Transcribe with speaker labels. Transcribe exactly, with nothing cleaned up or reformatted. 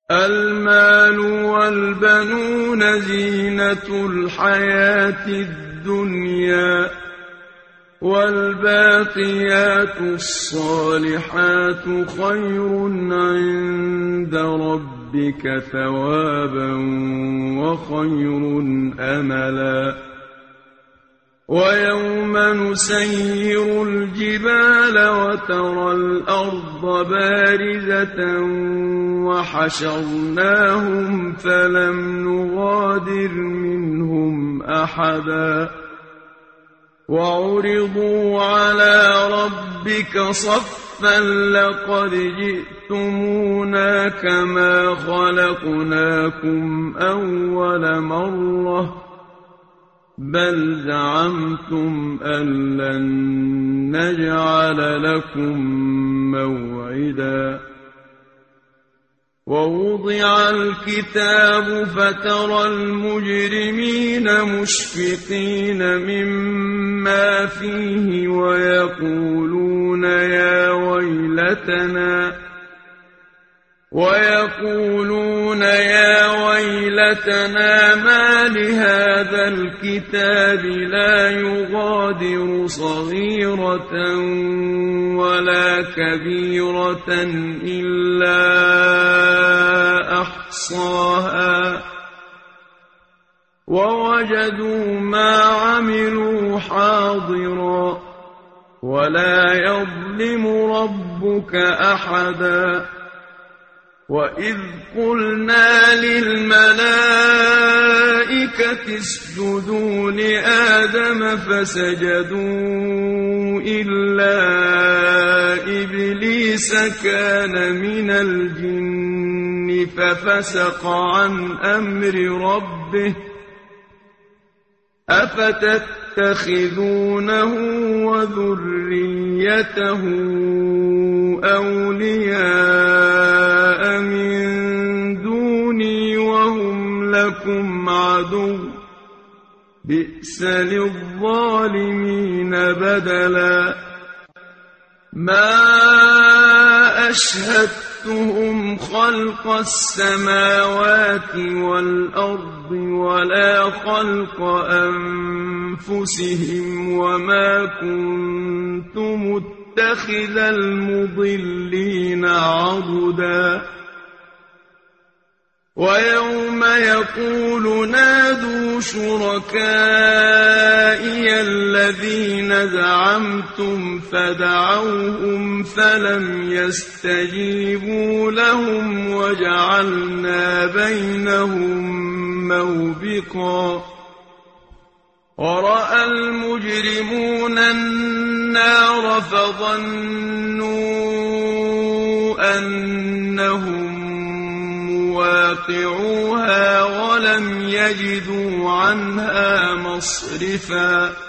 Speaker 1: المال والبنون زينة الحياة الدنيا، والباقيات الصالحات خير عند ربك ثوابا وخير أملا. ويوم نسير الجبال وترى الأرض بارزة وحشرناهم فلم نغادر منهم أحدا، وعرضوا على ربك صفا لقد جئتمونا كما خلقناكم أول مرة بل زعمتم أن لن نجعل لكم موعدا. ووضع الكتاب فترى المجرمين مشفقين مما فيه ويقولون يا ويلتنا ويقولون يا ويلتنا ما لهذا الكتاب لا يغادر صغيرة ولا كبيرة إلا أحصاها ووجدوا ما عملوا حاضرا ولا يظلم ربك أحدا. وإذ قلنا للملائكة اسجدوا لآدم فسجدوا إلا إبليس كان من الجن ففسق عن أمر ربه أفتتخذونه وذريته أولياء من دوني وهم لكم عدو بئس للظالمين بدلا. ما أشهدتهم خلق السماوات والأرض ولا خلق أنفسهم وما كنت متخذ المضلين عضدا. ويوم يقول نادوا شركائي الذين زعمتم فدعوهم فلم يستجيبوا لهم وجعلنا بينهم موبقا. ورأى المجرمون النار فظنوا أنهم واقعوها ولم يجدوا عنها مصرفا.